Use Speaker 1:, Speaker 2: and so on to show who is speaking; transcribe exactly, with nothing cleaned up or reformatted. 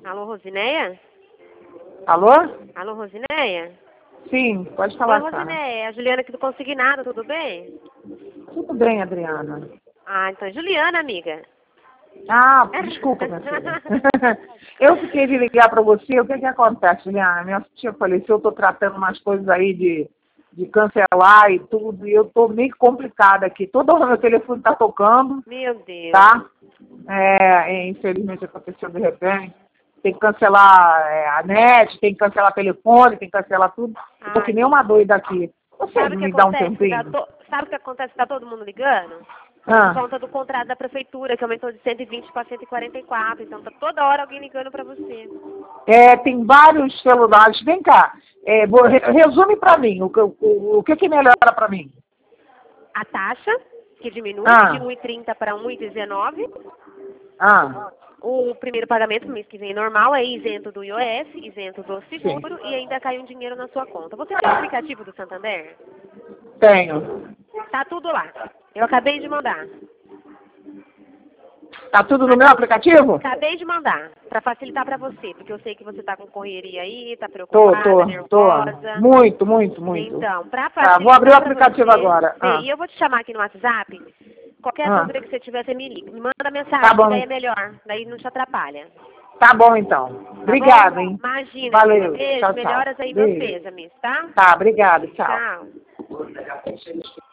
Speaker 1: Alô, Rosinéia?
Speaker 2: Alô?
Speaker 1: Alô, Rosinéia?
Speaker 2: Sim, pode falar,
Speaker 1: Oi,
Speaker 2: Sara.
Speaker 1: Rosinéia, é a Juliana aqui do Consignado, tudo bem?
Speaker 2: Tudo bem, Adriana.
Speaker 1: Ah, então é Juliana, amiga.
Speaker 2: Ah, desculpa, minha filha. Eu fiquei de ligar para você. O que que acontece, Juliana? Minha tia faleceu, eu estou tratando umas coisas aí de, de cancelar e tudo, e eu estou meio complicada aqui. Toda hora meu telefone está tocando,
Speaker 1: Meu Deus.
Speaker 2: tá? É, infelizmente aconteceu de repente. Tem que cancelar é, a net, tem que cancelar telefone, tem que cancelar tudo. Eu tô que
Speaker 1: Ai,
Speaker 2: nem uma doida aqui. Você
Speaker 1: sabe o que
Speaker 2: me dá um
Speaker 1: acontece? Que tá
Speaker 2: tempinho?
Speaker 1: to... Sabe o que acontece? Tá todo mundo ligando? Por
Speaker 2: Ah,
Speaker 1: conta do contrato da prefeitura, que aumentou de cento e vinte para cento e quarenta e quatro. Então tá toda hora alguém ligando pra você.
Speaker 2: é, tem vários celulares. Vem cá, é, vou- re- resume para mim, o, que- o, o que que melhora para mim?
Speaker 1: A taxa, que diminui de
Speaker 2: Ah,
Speaker 1: um e trinta para um e dezenove.
Speaker 2: ah,
Speaker 1: O primeiro pagamento, no mês que vem, normal, é isento do I O S, isento do
Speaker 2: sim,
Speaker 1: seguro e ainda cai um dinheiro na sua conta. Você tem o aplicativo do Santander?
Speaker 2: tenho.
Speaker 1: Tá tudo lá. Eu acabei de mandar.
Speaker 2: Tá tudo no meu aplicativo?
Speaker 1: Acabei de mandar, para facilitar para você, porque eu sei que você tá com correria aí, tá
Speaker 2: Tô,
Speaker 1: preocupada,
Speaker 2: tô, tô.
Speaker 1: nervosa.
Speaker 2: Muito, muito, muito.
Speaker 1: Então, para
Speaker 2: Tá, vou abrir o
Speaker 1: facilitar para
Speaker 2: aplicativo
Speaker 1: você,
Speaker 2: agora.
Speaker 1: bem,
Speaker 2: Ah,
Speaker 1: e eu vou te chamar aqui no WhatsApp. Qualquer
Speaker 2: ah,
Speaker 1: dúvida que você tiver, você me liga. Me manda
Speaker 2: tá
Speaker 1: mensagem, que daí
Speaker 2: bom,
Speaker 1: é melhor, daí não te atrapalha.
Speaker 2: tá bom então.
Speaker 1: Tá bom?
Speaker 2: Obrigada, hein?
Speaker 1: Imagina, querida.
Speaker 2: Valeu,
Speaker 1: Beijo,
Speaker 2: tchau, tchau.
Speaker 1: melhoras aí, meus
Speaker 2: Beijo.
Speaker 1: pêsames, tá?
Speaker 2: Tá, obrigada, tchau.
Speaker 1: Tchau.